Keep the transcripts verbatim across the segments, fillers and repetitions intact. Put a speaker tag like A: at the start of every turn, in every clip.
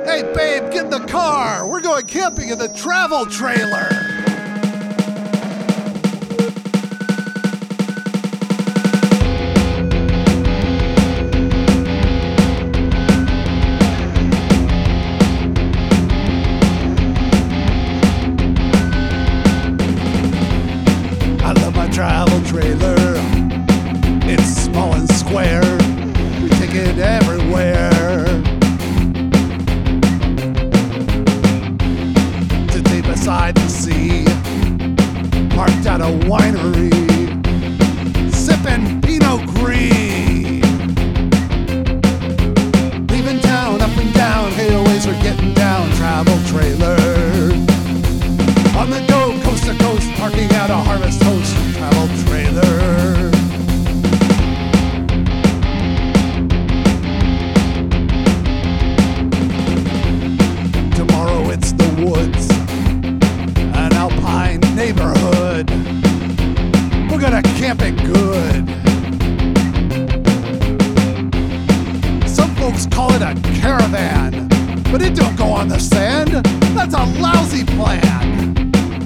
A: Hey babe, get in the car. We're going camping in the travel trailer. I love my travel trailer. It's small and square. We take it everywhere. Beside the sea, parked at a winery, sipping Pinot Gris. Leaving town, up and down, hailways are getting down. Travel trailer, on the go, coast to coast, parking at a Harvest Host. Travel trailer. Tomorrow it's the woods, alpine neighborhood. We're gonna camp it good. Some folks call it a caravan, but it don't go on the sand. That's a lousy plan.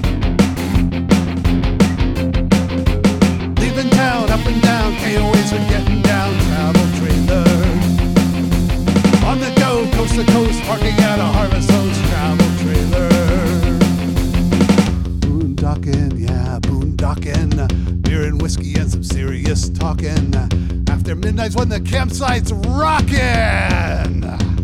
A: Leaving town, up and down, K O As are getting down. Travel trailer, on the go, coast to coast, parking at a Harvest Host. Travel trailer. Boondocking, yeah, boondocking. Beer and whiskey and some serious talking. After midnight's when the campsite's rockin'.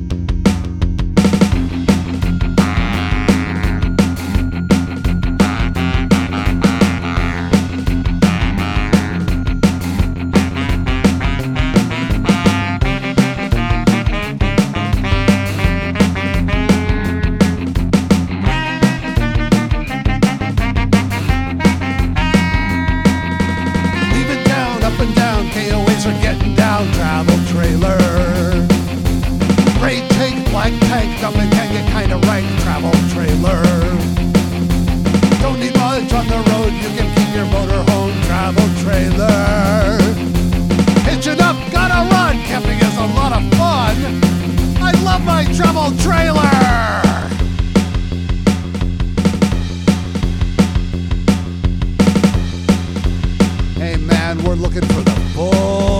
A: K O As are getting down. Travel trailer. Gray tank, black tank, dumping can get kinda right. Travel trailer. Don't need much on the road, you can keep your motor home. Travel trailer. Hitching up, gotta run. Camping is a lot of fun. I love my travel trailer. Hey man, we're looking for the bull.